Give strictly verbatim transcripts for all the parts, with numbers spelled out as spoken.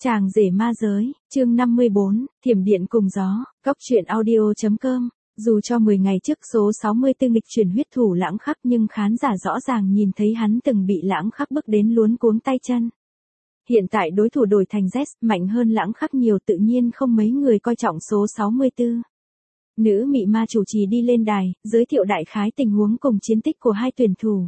Chàng rể ma giới, chương năm mươi bốn, thiểm điện cùng gió, góc truyện audio.com. Dù cho mười ngày trước số sáu mươi tư nghịch chuyển huyết thủ Lãng Khắc nhưng khán giả rõ ràng nhìn thấy hắn từng bị Lãng Khắc bức đến luống cuống tay chân. Hiện tại đối thủ đổi thành Z, mạnh hơn Lãng Khắc nhiều, tự nhiên không mấy người coi trọng số sáu mươi tư. Nữ mị ma chủ trì đi lên đài, giới thiệu đại khái tình huống cùng chiến tích của hai tuyển thủ.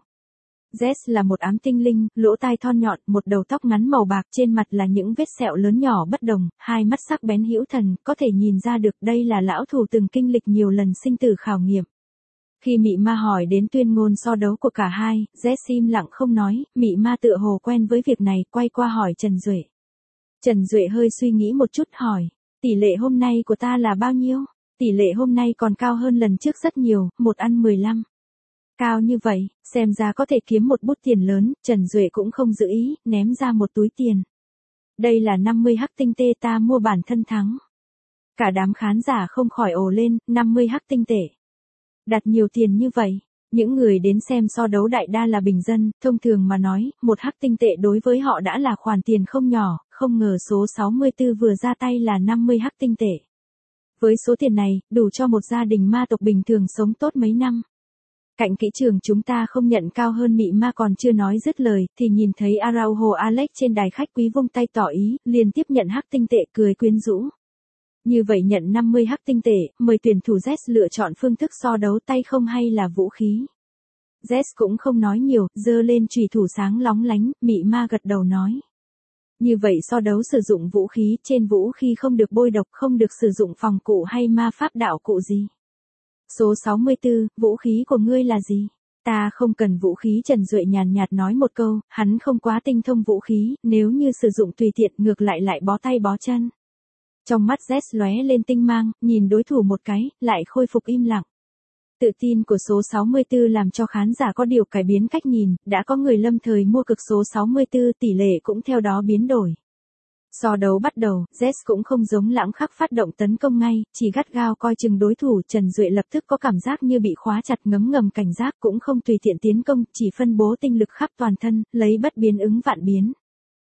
Z là một ám tinh linh, lỗ tai thon nhọn, một đầu tóc ngắn màu bạc, trên mặt là những vết sẹo lớn nhỏ bất đồng, hai mắt sắc bén hữu thần, có thể nhìn ra được đây là lão thủ từng kinh lịch nhiều lần sinh tử khảo nghiệm. Khi mị ma hỏi đến tuyên ngôn so đấu của cả hai, Z im lặng không nói, mị ma tựa hồ quen với việc này, quay qua hỏi Trần Duệ. Trần Duệ hơi suy nghĩ một chút hỏi, tỷ lệ hôm nay của ta là bao nhiêu? Tỷ lệ hôm nay còn cao hơn lần trước rất nhiều, một ăn mười lăm. Cao như vậy, xem ra có thể kiếm một bút tiền lớn, Trần Duệ cũng không giữ ý, ném ra một túi tiền. Đây là năm mươi hắc tinh tệ, ta mua bản thân thắng. Cả đám khán giả không khỏi ồ lên, năm mươi hắc tinh tệ. Đặt nhiều tiền như vậy, những người đến xem so đấu đại đa là bình dân, thông thường mà nói, một hắc tinh tệ đối với họ đã là khoản tiền không nhỏ, không ngờ số sáu mươi tư vừa ra tay là năm mươi hắc tinh tệ. Với số tiền này, đủ cho một gia đình ma tộc bình thường sống tốt mấy năm. Cạnh kỹ trường chúng ta không nhận cao hơn, mị ma còn chưa nói dứt lời, thì nhìn thấy Araujo Alex trên đài khách quý vung tay tỏ ý, liền tiếp nhận hắc tinh tệ cười quyến rũ. Như vậy nhận năm mươi hắc tinh tệ, mời tuyển thủ Z lựa chọn phương thức so đấu tay không hay là vũ khí. Z cũng không nói nhiều, giơ lên chùy thủ sáng lóng lánh, mị ma gật đầu nói. Như vậy so đấu sử dụng vũ khí, trên vũ khí không được bôi độc, không được sử dụng phòng cụ hay ma pháp đạo cụ gì. Số sáu mươi tư, vũ khí của ngươi là gì? Ta không cần vũ khí, Trần Duệ nhàn nhạt nói một câu, hắn không quá tinh thông vũ khí, nếu như sử dụng tùy tiện ngược lại lại bó tay bó chân. Trong mắt Z lóe lên tinh mang, nhìn đối thủ một cái, lại khôi phục im lặng. Tự tin của số sáu mươi tư làm cho khán giả có điều cải biến cách nhìn, đã có người lâm thời mua cực số sáu mươi tư, tỷ lệ cũng theo đó biến đổi. So đấu bắt đầu, Z cũng không giống Lãng Khắc phát động tấn công ngay, chỉ gắt gao coi chừng đối thủ. Trần Duệ lập tức có cảm giác như bị khóa chặt, ngấm ngầm cảnh giác, cũng không tùy tiện tiến công, chỉ phân bố tinh lực khắp toàn thân, lấy bất biến ứng vạn biến.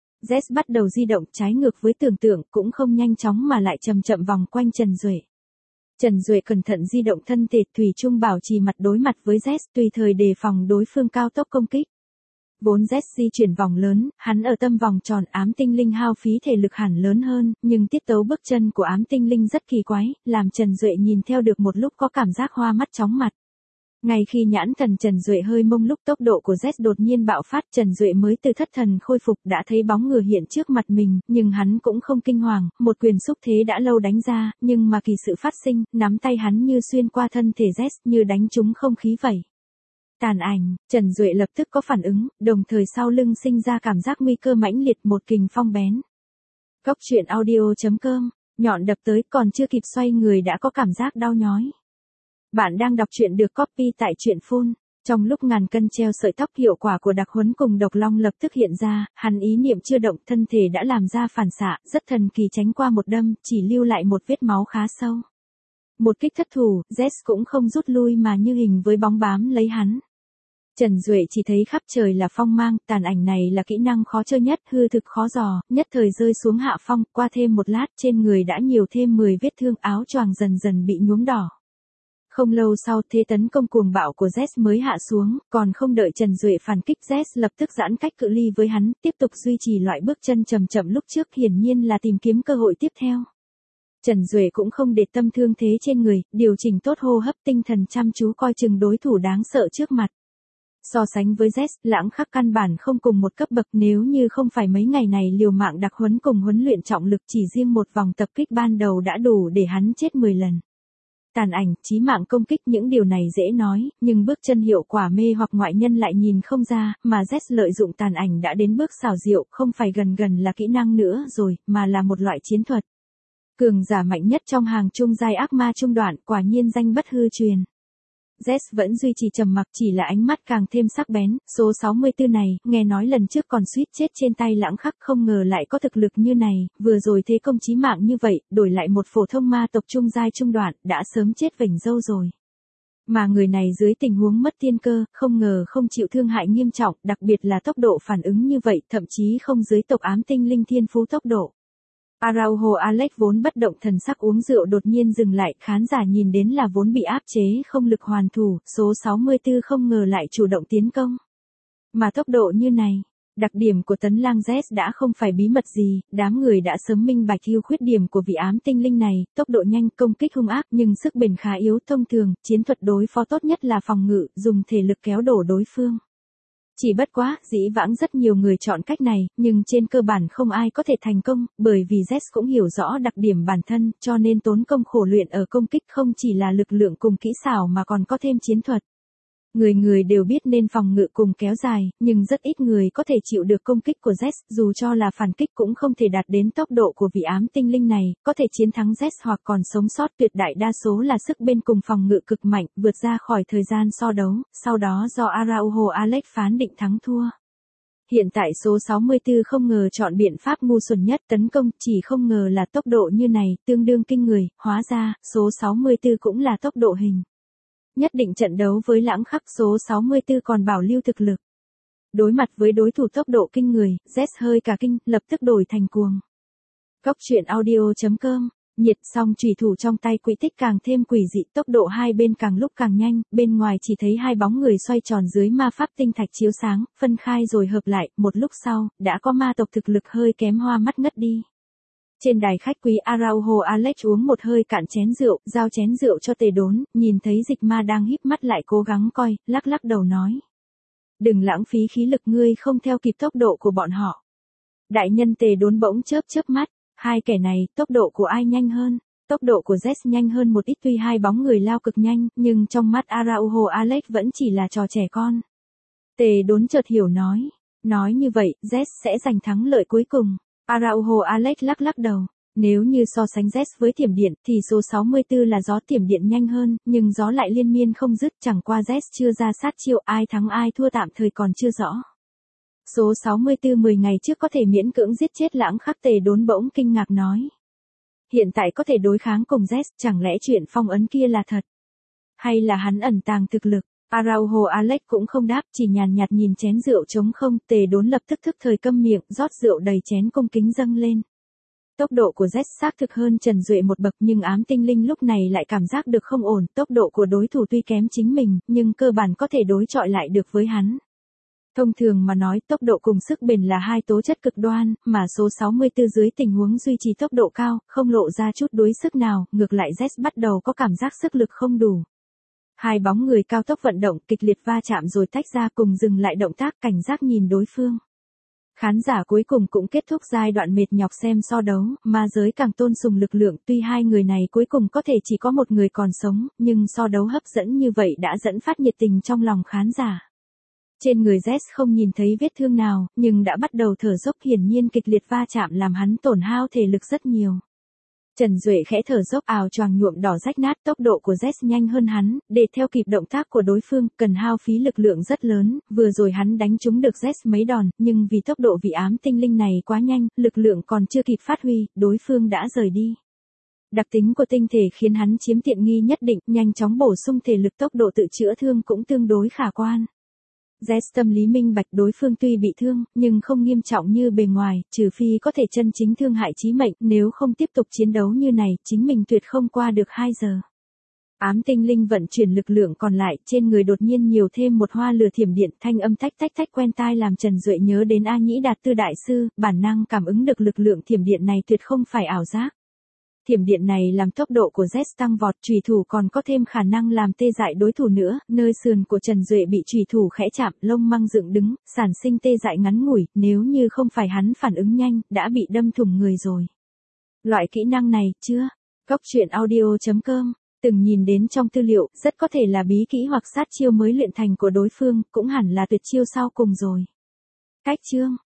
Z bắt đầu di động trái ngược với tưởng tượng, cũng không nhanh chóng mà lại chậm chậm vòng quanh Trần Duệ. Trần Duệ cẩn thận di động thân thể, thủy chung bảo trì mặt đối mặt với Z, tùy thời đề phòng đối phương cao tốc công kích. Vốn Z di chuyển vòng lớn, hắn ở tâm vòng tròn, ám tinh linh hao phí thể lực hẳn lớn hơn, nhưng tiết tấu bước chân của ám tinh linh rất kỳ quái, làm Trần Duệ nhìn theo được một lúc có cảm giác hoa mắt chóng mặt. Ngay khi nhãn thần Trần Duệ hơi mông lúc tốc độ của Z đột nhiên bạo phát, Trần Duệ mới từ thất thần khôi phục, đã thấy bóng người hiện trước mặt mình, nhưng hắn cũng không kinh hoàng, một quyền xúc thế đã lâu đánh ra, nhưng mà kỳ sự phát sinh, nắm tay hắn như xuyên qua thân thể Z, như đánh trúng không khí vậy. Tàn ảnh, Trần Duệ lập tức có phản ứng, đồng thời sau lưng sinh ra cảm giác nguy cơ mãnh liệt, một kình phong bén. Góc truyện audio.com, nhọn đập tới, còn chưa kịp xoay người đã có cảm giác đau nhói. Bạn đang đọc truyện được copy tại truyện phun. Trong lúc ngàn cân treo sợi tóc, hiệu quả của đặc huấn cùng độc long lập tức hiện ra, hắn ý niệm chưa động, thân thể đã làm ra phản xạ, rất thần kỳ tránh qua một đâm, chỉ lưu lại một vết máu khá sâu. Một kích thất thủ, Z cũng không rút lui mà như hình với bóng bám lấy hắn. Trần Duệ chỉ thấy khắp trời là phong mang, tàn ảnh này là kỹ năng khó chơi nhất, hư thực khó dò, nhất thời rơi xuống hạ phong, qua thêm một lát trên người đã nhiều thêm mười vết thương, áo choàng dần dần bị nhuốm đỏ. Không lâu sau, thế tấn công cuồng bạo của Z mới hạ xuống, còn không đợi Trần Duệ phản kích, Z lập tức giãn cách cự ly với hắn, tiếp tục duy trì loại bước chân chậm chậm lúc trước, hiển nhiên là tìm kiếm cơ hội tiếp theo. Trần Duệ cũng không để tâm thương thế trên người, điều chỉnh tốt hô hấp, tinh thần chăm chú coi chừng đối thủ đáng sợ trước mặt. So sánh với Z, Lãng Khắc căn bản không cùng một cấp bậc, nếu như không phải mấy ngày này liều mạng đặc huấn cùng huấn luyện trọng lực, chỉ riêng một vòng tập kích ban đầu đã đủ để hắn chết mười lần. Tàn ảnh, chí mạng công kích, những điều này dễ nói, nhưng bước chân hiệu quả mê hoặc ngoại nhân lại nhìn không ra, mà Z lợi dụng tàn ảnh đã đến bước xảo diệu, không phải gần gần là kỹ năng nữa rồi, mà là một loại chiến thuật. Cường giả mạnh nhất trong hàng trung giai ác ma trung đoạn, quả nhiên danh bất hư truyền. Z vẫn duy trì trầm mặc, chỉ là ánh mắt càng thêm sắc bén, số sáu mươi tư này, nghe nói lần trước còn suýt chết trên tay Lãng Khắc, không ngờ lại có thực lực như này, vừa rồi thế công chí mạng như vậy, đổi lại một phổ thông ma tộc trung giai trung đoạn, đã sớm chết vểnh râu rồi. Mà người này dưới tình huống mất tiên cơ, không ngờ không chịu thương hại nghiêm trọng, đặc biệt là tốc độ phản ứng như vậy, thậm chí không dưới tộc ám tinh linh thiên phú tốc độ. Araujo Alex vốn bất động thần sắc uống rượu đột nhiên dừng lại, khán giả nhìn đến là vốn bị áp chế không lực hoàn thủ, số sáu mươi tư không ngờ lại chủ động tiến công. Mà tốc độ như này, đặc điểm của tấn lang Z đã không phải bí mật gì, đám người đã sớm minh bạch ưu khuyết điểm của vị ám tinh linh này, tốc độ nhanh, công kích hung ác nhưng sức bền khá yếu. Thông thường, chiến thuật đối phó tốt nhất là phòng ngự, dùng thể lực kéo đổ đối phương. Chỉ bất quá, dĩ vãng rất nhiều người chọn cách này, nhưng trên cơ bản không ai có thể thành công, bởi vì Z cũng hiểu rõ đặc điểm bản thân, cho nên tốn công khổ luyện ở công kích không chỉ là lực lượng cùng kỹ xảo mà còn có thêm chiến thuật. Người người đều biết nên phòng ngự cùng kéo dài, nhưng rất ít người có thể chịu được công kích của Z, dù cho là phản kích cũng không thể đạt đến tốc độ của vị ám tinh linh này, có thể chiến thắng Z hoặc còn sống sót tuyệt đại đa số là sức bên cùng phòng ngự cực mạnh, vượt ra khỏi thời gian so đấu, sau đó do Araujo Alex phán định thắng thua. Hiện tại số sáu mươi tư không ngờ chọn biện pháp ngu xuẩn nhất tấn công, chỉ không ngờ là tốc độ như này, tương đương kinh người, hóa ra, số sáu mươi tư cũng là tốc độ hình. Nhất định trận đấu với lãng khắc số sáu mươi tư còn bảo lưu thực lực. Đối mặt với đối thủ tốc độ kinh người, Z hơi cả kinh, lập tức đổi thành cuồng. Cóc truyện audio chấm com, nhiệt xong chủy thủ trong tay quỹ tích càng thêm quỷ dị, tốc độ hai bên càng lúc càng nhanh, bên ngoài chỉ thấy hai bóng người xoay tròn dưới ma pháp tinh thạch chiếu sáng, phân khai rồi hợp lại, một lúc sau, đã có ma tộc thực lực hơi kém hoa mắt ngất đi. Trên đài khách quý Araujo Alex uống một hơi cạn chén rượu, giao chén rượu cho Tề Đốn, nhìn thấy dịch ma đang híp mắt lại cố gắng coi, lắc lắc đầu nói. Đừng lãng phí khí lực, ngươi không theo kịp tốc độ của bọn họ. Đại nhân Tề Đốn bỗng chớp chớp mắt, hai kẻ này, tốc độ của ai nhanh hơn? Tốc độ của Z nhanh hơn một ít, tuy hai bóng người lao cực nhanh, nhưng trong mắt Araujo Alex vẫn chỉ là trò trẻ con. Tề Đốn chợt hiểu nói, nói như vậy, Z sẽ giành thắng lợi cuối cùng. Araujo Alex lắc lắc đầu, nếu như so sánh Z với thiểm điện thì số sáu mươi tư là gió thiểm điện nhanh hơn, nhưng gió lại liên miên không dứt, chẳng qua Z chưa ra sát chiêu, ai thắng ai thua tạm thời còn chưa rõ. Số sáu mươi tư mười ngày trước có thể miễn cưỡng giết chết lãng khắc. Tề Đốn bỗng kinh ngạc nói. Hiện tại có thể đối kháng cùng Z, chẳng lẽ chuyện phong ấn kia là thật? Hay là hắn ẩn tàng thực lực? Araujo Alex cũng không đáp, chỉ nhàn nhạt nhìn chén rượu trống không. Tề Đốn lập tức thức thời câm miệng, rót rượu đầy chén cung kính dâng lên. Tốc độ của Z xác thực hơn Trần Duệ một bậc, nhưng ám tinh linh lúc này lại cảm giác được không ổn. Tốc độ của đối thủ tuy kém chính mình, nhưng cơ bản có thể đối chọi lại được với hắn. Thông thường mà nói, tốc độ cùng sức bền là hai tố chất cực đoan, mà số sáu mươi tư dưới tình huống duy trì tốc độ cao, không lộ ra chút đuối sức nào, ngược lại Z bắt đầu có cảm giác sức lực không đủ. Hai bóng người cao tốc vận động, kịch liệt va chạm rồi tách ra, cùng dừng lại động tác, cảnh giác nhìn đối phương. Khán giả cuối cùng cũng kết thúc giai đoạn mệt nhọc xem so đấu, ma giới càng tôn sùng lực lượng, tuy hai người này cuối cùng có thể chỉ có một người còn sống, nhưng so đấu hấp dẫn như vậy đã dẫn phát nhiệt tình trong lòng khán giả. Trên người Z không nhìn thấy vết thương nào, nhưng đã bắt đầu thở dốc, hiển nhiên kịch liệt va chạm làm hắn tổn hao thể lực rất nhiều. Trần Duệ khẽ thở dốc, ào choàng nhuộm đỏ rách nát, tốc độ của Z nhanh hơn hắn, để theo kịp động tác của đối phương, cần hao phí lực lượng rất lớn, vừa rồi hắn đánh trúng được Z mấy đòn, nhưng vì tốc độ vị ám tinh linh này quá nhanh, lực lượng còn chưa kịp phát huy, đối phương đã rời đi. Đặc tính của tinh thể khiến hắn chiếm tiện nghi nhất định, nhanh chóng bổ sung thể lực, tốc độ tự chữa thương cũng tương đối khả quan. Z tâm lý minh bạch đối phương tuy bị thương, nhưng không nghiêm trọng như bề ngoài, trừ phi có thể chân chính thương hại chí mệnh, nếu không tiếp tục chiến đấu như này, chính mình tuyệt không qua được hai giờ. Ám tinh linh vận chuyển lực lượng còn lại, trên người đột nhiên nhiều thêm một hoa lửa thiểm điện, thanh âm tách tách tách quen tai làm Trần Duệ nhớ đến A Nhĩ Đạt Tư đại sư, bản năng cảm ứng được lực lượng thiểm điện này tuyệt không phải ảo giác. Thiểm điện này làm tốc độ của Z tăng vọt, chủy thủ còn có thêm khả năng làm tê dại đối thủ nữa, nơi sườn của Trần Duệ bị chủy thủ khẽ chạm, lông măng dựng đứng, sản sinh tê dại ngắn ngủi, nếu như không phải hắn phản ứng nhanh, đã bị đâm thủng người rồi. Loại kỹ năng này, chưa? Cóc truyện audio chấm com, từng nhìn đến trong tư liệu, rất có thể là bí kỹ hoặc sát chiêu mới luyện thành của đối phương, cũng hẳn là tuyệt chiêu sau cùng rồi. Cách chương